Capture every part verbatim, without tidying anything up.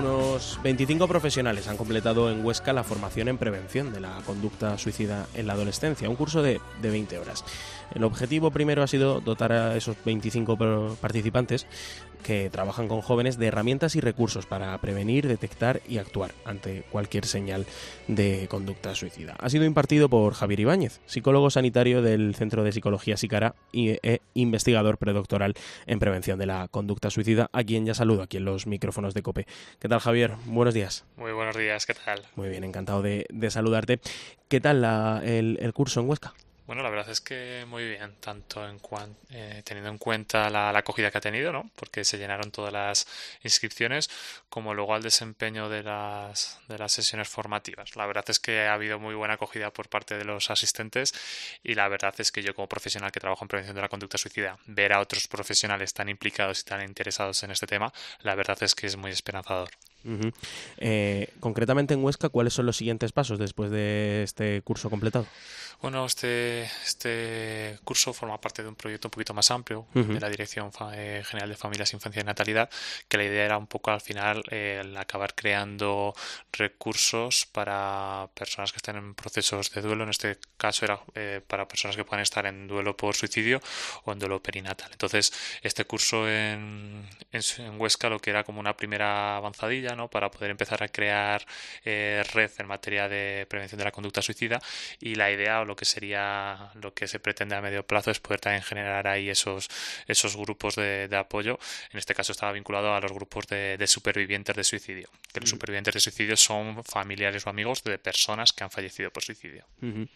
Unos veinticinco profesionales han completado en Huesca la formación en prevención de la conducta suicida en la adolescencia, un curso de, de veinte horas. El objetivo primero ha sido dotar a esos veinticinco participantes que trabajan con jóvenes de herramientas y recursos para prevenir, detectar y actuar ante cualquier señal de conducta suicida. Ha sido impartido por Javier Ibáñez, psicólogo sanitario del Centro de Psicología Sicara e investigador predoctoral en prevención de la conducta suicida, a quien ya saludo aquí en los micrófonos de COPE. ¿Qué tal, Javier? Buenos días. Muy buenos días, ¿qué tal? Muy bien, encantado de, de saludarte. ¿Qué tal la, el, el curso en Huesca? Bueno, la verdad es que muy bien, tanto en cuan, eh, teniendo en cuenta la, la acogida que ha tenido, ¿no? Porque se llenaron todas las inscripciones, como luego al desempeño de las, de las sesiones formativas. La verdad es que ha habido muy buena acogida por parte de los asistentes y la verdad es que yo, como profesional que trabajo en prevención de la conducta suicida, ver a otros profesionales tan implicados y tan interesados en este tema, la verdad es que es muy esperanzador. Uh-huh. Eh, concretamente en Huesca, ¿cuáles son los siguientes pasos después de este curso completado? Bueno, este, este curso forma parte de un proyecto un poquito más amplio uh-huh. de la Dirección eh, General de Familias, Infancia y Natalidad, que la idea era un poco al final eh, el acabar creando recursos para personas que estén en procesos de duelo. En este caso era eh, para personas que puedan estar en duelo por suicidio o en duelo perinatal. Entonces, este curso en, en, en Huesca lo que era como una primera avanzadilla, ¿no? Para poder empezar a crear eh, red en materia de prevención de la conducta suicida, y la idea lo que sería lo que se pretende a medio plazo es poder también generar ahí esos esos grupos de, de apoyo. En este caso estaba vinculado a los grupos de, de supervivientes de suicidio, que los uh-huh. supervivientes de suicidio son familiares o amigos de personas que han fallecido por suicidio. Uh-huh.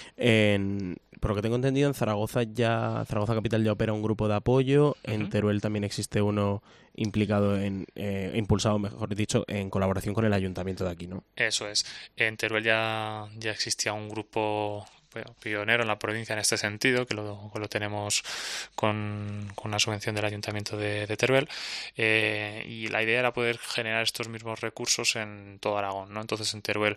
En, por lo que tengo entendido, en Zaragoza ya Zaragoza Capital ya opera un grupo de apoyo, uh-huh. en Teruel también existe uno implicado en, eh, impulsado, mejor dicho, en colaboración con el ayuntamiento de aquí, ¿no? Eso es. En Teruel ya, ya existía un grupo bueno, pionero en la provincia en este sentido, que lo, que lo tenemos con, con la subvención del Ayuntamiento de, de Teruel, eh, y la idea era poder generar estos mismos recursos en todo Aragón, ¿no? Entonces en Teruel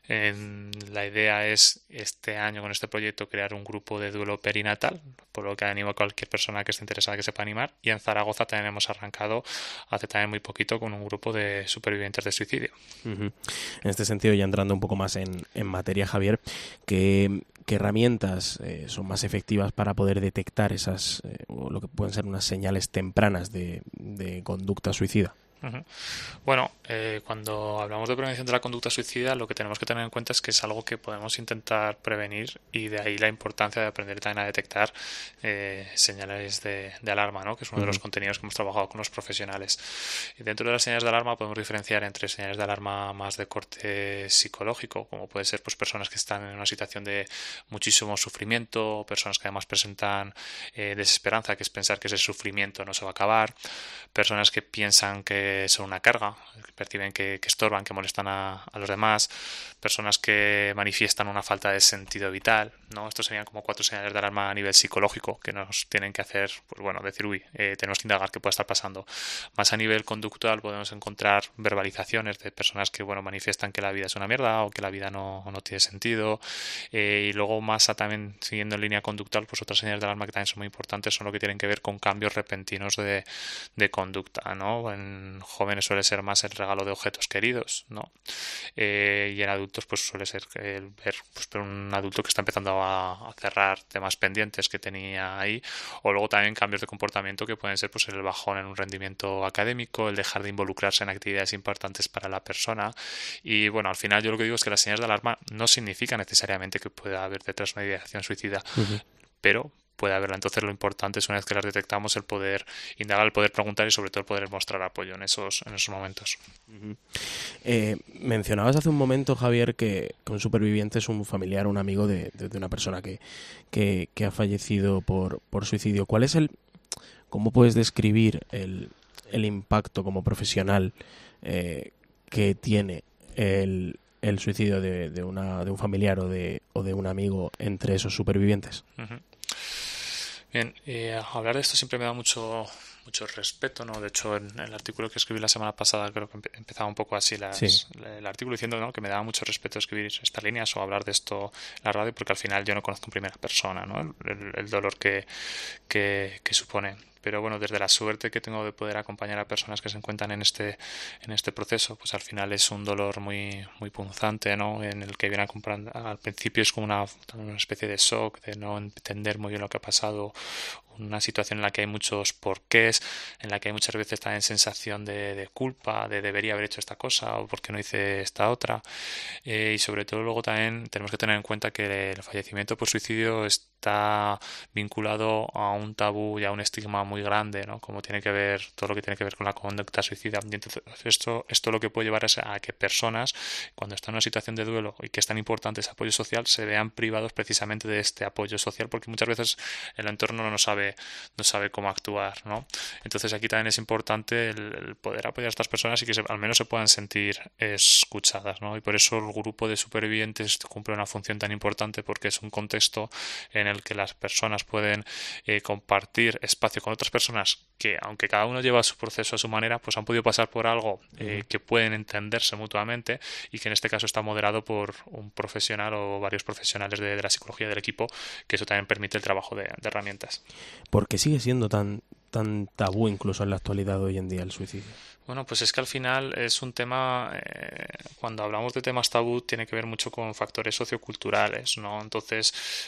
en, la idea es este año con este proyecto crear un grupo de duelo perinatal, por lo que animo a cualquier persona que esté interesada que sepa animar, y en Zaragoza también hemos arrancado hace también muy poquito con un grupo de supervivientes de suicidio. Uh-huh. En este sentido, ya entrando un poco más en, en materia, Javier, que ¿qué herramientas eh, son más efectivas para poder detectar esas, eh, o lo que pueden ser unas señales tempranas de, de conducta suicida? Uh-huh. Bueno, eh, cuando hablamos de prevención de la conducta suicida, lo que tenemos que tener en cuenta es que es algo que podemos intentar prevenir, y de ahí la importancia de aprender también a detectar eh, señales de, de alarma, ¿no? Que es uno uh-huh. de los contenidos que hemos trabajado con los profesionales. Y dentro de las señales de alarma podemos diferenciar entre señales de alarma más de corte psicológico, como puede ser pues personas que están en una situación de muchísimo sufrimiento, personas que además presentan eh, desesperanza, que es pensar que ese sufrimiento no se va a acabar, personas que piensan que son una carga, que perciben que, que estorban, que molestan a, a los demás, personas que manifiestan una falta de sentido vital, ¿no? Estos serían como cuatro señales de alarma a nivel psicológico que nos tienen que hacer, pues bueno, decir, uy, eh, tenemos que indagar qué puede estar pasando. Más a nivel conductual podemos encontrar verbalizaciones de personas que, bueno, manifiestan que la vida es una mierda o que la vida no, no tiene sentido, eh, y luego más a también, siguiendo en línea conductual, pues otras señales de alarma que también son muy importantes son lo que tienen que ver con cambios repentinos de, de conducta, ¿no? En jóvenes suele ser más el regalo de objetos queridos, ¿no? Eh, y en adultos pues suele ser el ver pues, un adulto que está empezando a, a cerrar temas pendientes que tenía ahí, o luego también cambios de comportamiento que pueden ser pues el bajón en un rendimiento académico, el dejar de involucrarse en actividades importantes para la persona. Y bueno, al final yo lo que digo es que las señales de alarma no significa necesariamente que pueda haber detrás una ideación suicida, uh-huh. pero puede haberla. Entonces lo importante es, una vez que las detectamos, el poder indagar, el poder preguntar y sobre todo el poder mostrar apoyo en esos, en esos momentos. Uh-huh. Eh, mencionabas hace un momento, Javier, que, que un superviviente es un familiar, un amigo de, de, de una persona que, que, que ha fallecido por, por suicidio. ¿Cuál es el, cómo puedes describir el, el impacto como profesional eh, que tiene el, el suicidio de, de, una, de un familiar o de, o de un amigo entre esos supervivientes? Uh-huh. Bien, eh, hablar de esto siempre me da mucho mucho respeto, ¿no? De hecho, en, en el artículo que escribí la semana pasada creo que empe- empezaba un poco así las, sí. el artículo diciendo, ¿no?, que me daba mucho respeto escribir estas líneas o hablar de esto en la radio, porque al final yo no conozco en primera persona, ¿no?, el, el dolor que, que, que supone. pero bueno, desde la suerte que tengo de poder acompañar a personas que se encuentran en este en este proceso, pues al final es un dolor muy muy punzante, ¿no? En el que viene a comprar, al principio es como una, una especie de shock, de no entender muy bien lo que ha pasado, una situación en la que hay muchos porqués, en la que hay muchas veces también sensación de, de culpa, de debería haber hecho esta cosa o por qué no hice esta otra, eh, y sobre todo luego también tenemos que tener en cuenta que el fallecimiento por suicidio está vinculado a un tabú y a un estigma muy grande, ¿no? Como tiene que ver todo lo que tiene que ver con la conducta suicida. Y entonces esto, esto lo que puede llevar es a que personas, cuando están en una situación de duelo y que es tan importante ese apoyo social, se vean privados precisamente de este apoyo social, porque muchas veces el entorno no sabe, no sabe cómo actuar, ¿no? Entonces aquí también es importante el, el poder apoyar a estas personas y que se, al menos se puedan sentir escuchadas, ¿no? Y por eso el grupo de supervivientes cumple una función tan importante, porque es un contexto en el que las personas pueden eh, compartir espacio con otras personas que, aunque cada uno lleva su proceso a su manera, pues han podido pasar por algo eh, uh-huh. que pueden entenderse mutuamente, y que en este caso está moderado por un profesional o varios profesionales de, de la psicología del equipo, que eso también permite el trabajo de, de herramientas. ¿Por qué sigue siendo tan, tan tabú incluso en la actualidad hoy en día el suicidio? Bueno, pues es que al final es un tema, eh, cuando hablamos de temas tabú, tiene que ver mucho con factores socioculturales, ¿no? Entonces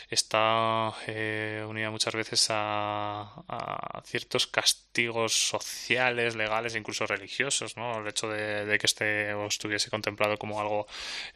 está eh, unida muchas veces a, a ciertos castigos sociales, legales e incluso religiosos, ¿no? El hecho de, de que este o estuviese contemplado como algo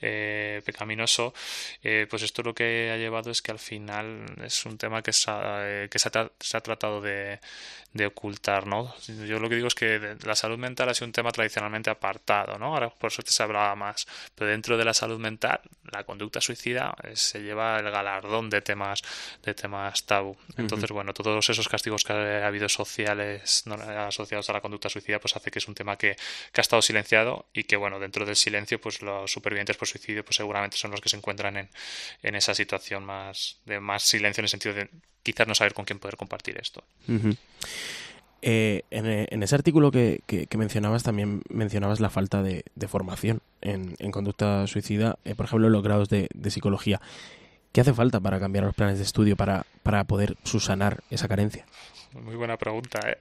eh, pecaminoso, eh, pues esto lo que ha llevado es que al final es un tema que se ha, eh, que se ha, tra- se ha tratado de, de ocultar, ¿no? Yo lo que digo es que la salud mental ha sido un tema tradicionalmente apartado, ¿no? Ahora por suerte se hablaba más, pero dentro de la salud mental la conducta suicida eh, se lleva el galardón de temas de temas tabú. Entonces, uh-huh. bueno, todos esos castigos que ha habido sociales, no, asociados a la conducta suicida, pues hace que es un tema que, que ha estado silenciado, y que, bueno, dentro del silencio, pues los supervivientes por suicidio pues seguramente son los que se encuentran en, en esa situación más de más silencio, en el sentido de quizás no saber con quién poder compartir esto. Uh-huh. Eh, en, en ese artículo que, que, que mencionabas, también mencionabas la falta de, de formación en, en conducta suicida, eh, por ejemplo, en los grados de, de psicología. ¿Qué hace falta para cambiar los planes de estudio para, para poder subsanar esa carencia? Muy buena pregunta, ¿eh?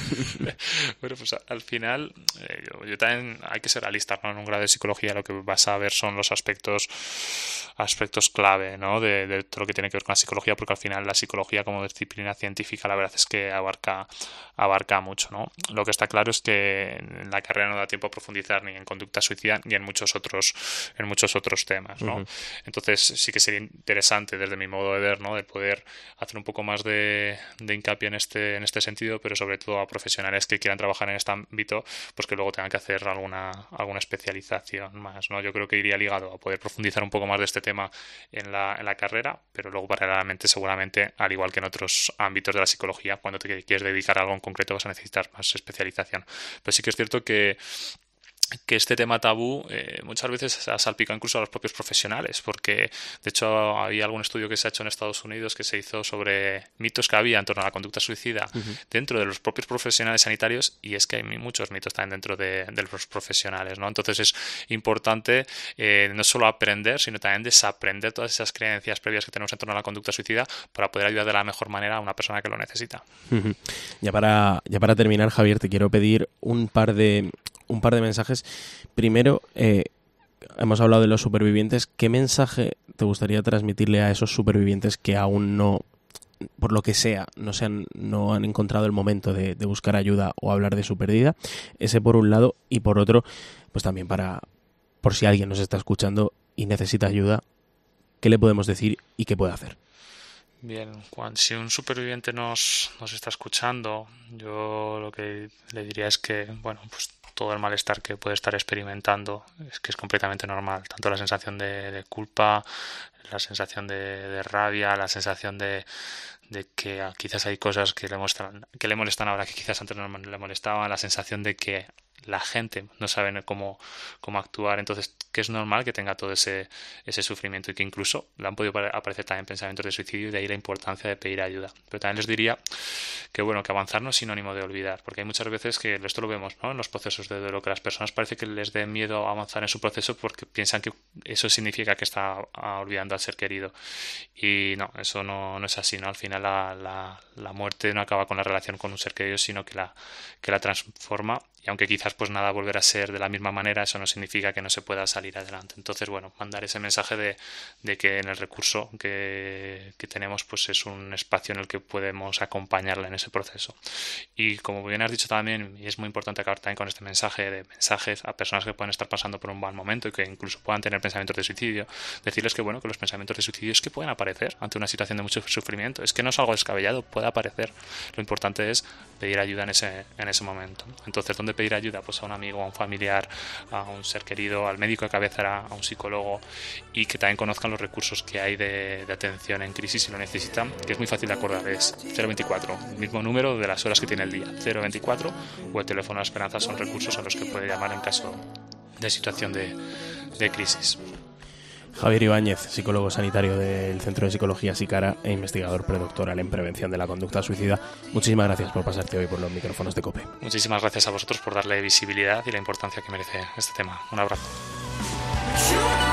Bueno, pues al final eh, yo, yo también hay que ser realista, ¿no? En un grado de psicología lo que vas a ver son los aspectos aspectos clave, ¿no? De, de todo lo que tiene que ver con la psicología, porque al final la psicología como disciplina científica la verdad es que abarca abarca mucho, ¿no? Lo que está claro es que en la carrera no da tiempo a profundizar ni en conducta suicida ni en muchos otros en muchos otros temas, ¿no? Uh-huh. Entonces sí que sería interesante desde mi modo de ver, ¿no? De poder hacer un poco más de, de hincapié en este en este sentido, pero sobre todo a profesionales que quieran trabajar en este ámbito, pues que luego tengan que hacer alguna alguna especialización más, ¿no? Yo creo que iría ligado a poder profundizar un poco más de este tema en la, en la carrera, pero luego paralelamente seguramente, al igual que en otros ámbitos de la psicología, cuando te quieres dedicar a algo en concreto vas a necesitar más especialización. Pero sí que es cierto que que este tema tabú eh, muchas veces ha salpicado incluso a los propios profesionales, porque de hecho había algún estudio que se ha hecho en Estados Unidos que se hizo sobre mitos que había en torno a la conducta suicida uh-huh. dentro de los propios profesionales sanitarios, y es que hay muchos mitos también dentro de, de los profesionales, ¿no? Entonces es importante eh, no solo aprender, sino también desaprender todas esas creencias previas que tenemos en torno a la conducta suicida para poder ayudar de la mejor manera a una persona que lo necesita. Uh-huh. Ya para, ya para terminar, Javier, te quiero pedir un par de un par de mensajes. Primero, eh, hemos hablado de los supervivientes. ¿Qué mensaje te gustaría transmitirle a esos supervivientes que aún no, por lo que sea, no se han, no han encontrado el momento de, de buscar ayuda o hablar de su pérdida? Ese por un lado. Y por otro, pues también para, por si alguien nos está escuchando y necesita ayuda, ¿qué le podemos decir y qué puede hacer? Bien, Juan, si un superviviente nos, nos está escuchando, yo lo que le diría es que, bueno, pues todo el malestar que puede estar experimentando es que es completamente normal, tanto la sensación de, de culpa, la sensación de, de rabia, la sensación de, de que quizás hay cosas que le muestran, que le molestan ahora que quizás antes no le molestaban, la sensación de que la gente no sabe cómo, cómo actuar, entonces que es normal que tenga todo ese, ese sufrimiento y que incluso le han podido aparecer también pensamientos de suicidio, y de ahí la importancia de pedir ayuda. Pero también les diría que bueno, que avanzar no es sinónimo de olvidar, porque hay muchas veces que esto lo vemos, ¿no?, en los procesos de duelo, que las personas parece que les dé miedo avanzar en su proceso porque piensan que eso significa que está olvidando al ser querido, y no, eso no, no es así, ¿no? Al final la, la, la muerte no acaba con la relación con un ser querido, sino que la, que la transforma, y aunque quizás pues nada volverá a ser de la misma manera, eso no significa que no se pueda salir adelante. Entonces, bueno, mandar ese mensaje de, de que en el recurso que, que tenemos pues es un espacio en el que podemos acompañarla en ese proceso. Y como bien has dicho también, y es muy importante acabar también con este mensaje de mensajes a personas que pueden estar pasando por un mal momento y que incluso puedan tener pensamientos de suicidio, decirles que bueno, que los pensamientos de suicidio es que pueden aparecer ante una situación de mucho sufrimiento, es que no es algo descabellado, puede aparecer. Lo importante es pedir ayuda en ese, en ese momento. Entonces, ¿dónde pedir ayuda? Pues a un amigo, a un familiar, a un ser querido, al médico de cabecera, a un psicólogo, y que también conozcan los recursos que hay de, de atención en crisis si lo necesitan, que es muy fácil de acordar, es cero veinticuatro, el mismo número de las horas que tiene el día, cero veinticuatro, o el teléfono de Esperanza, son recursos a los que puede llamar en caso de situación de, de crisis. Javier Ibáñez, psicólogo sanitario del Centro de Psicología Sicara e investigador predoctoral en prevención de la conducta suicida, muchísimas gracias por pasarte hoy por los micrófonos de COPE. Muchísimas gracias a vosotros por darle visibilidad y la importancia que merece este tema. Un abrazo.